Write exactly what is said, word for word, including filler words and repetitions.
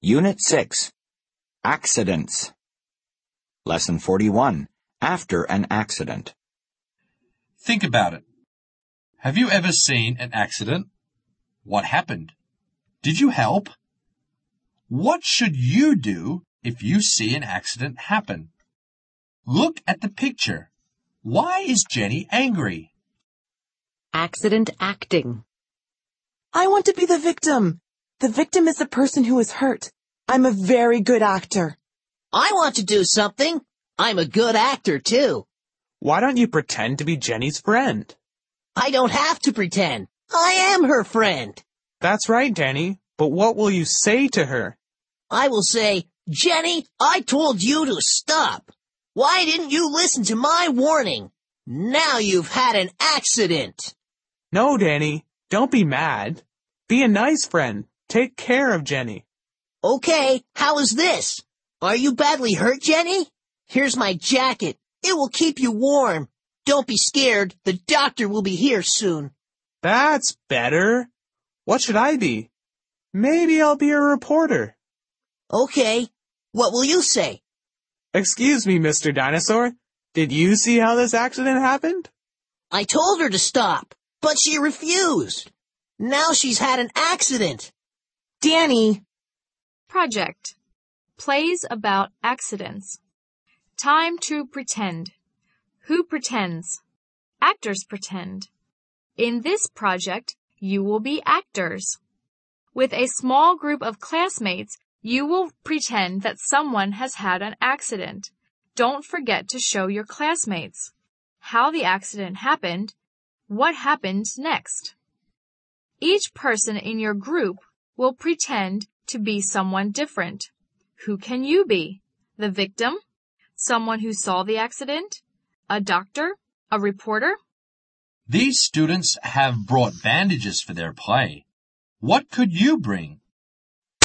Unit six, Accidents. Lesson forty-one, After an Accident. Think about it. Have you ever seen an accident? What happened? Did you help? What should you do if you see an accident happen? Look at the picture. Why is Jenny angry? Accident acting. I want to be the victim. The victim is the person who is hurt. I'm a very good actor. I want to do something. I'm a good actor, too. Why don't you pretend to be Jenny's friend? I don't have to pretend. I am her friend. That's right, Jenny. But what will you say to her? I will say, Jenny, I told you to stop. Why didn't you listen to my warning? Now you've had an accident. No, Danny, don't be mad. Be a nice friend. Take care of Jenny. Okay, how is this? Are you badly hurt, Jenny? Here's my jacket. It will keep you warm. Don't be scared. The doctor will be here soon. That's better. What should I be? Maybe I'll be a reporter. Okay, what will you say? Excuse me, Mister Dinosaur. Did you see how this accident happened? I told her to stop, but she refused. Now she's had an accident. Danny. Project. Plays about accidents. Time to pretend. Who pretends? Actors pretend. In this project, you will be actors. With a small group of classmates, you will pretend that someone has had an accident. Don't forget to show your classmates how the accident happened, what happened next. Each person in your group will pretend to be someone different. Who can you be? The victim? Someone who saw the accident? A doctor? A reporter? These students have brought bandages for their play. What could you bring?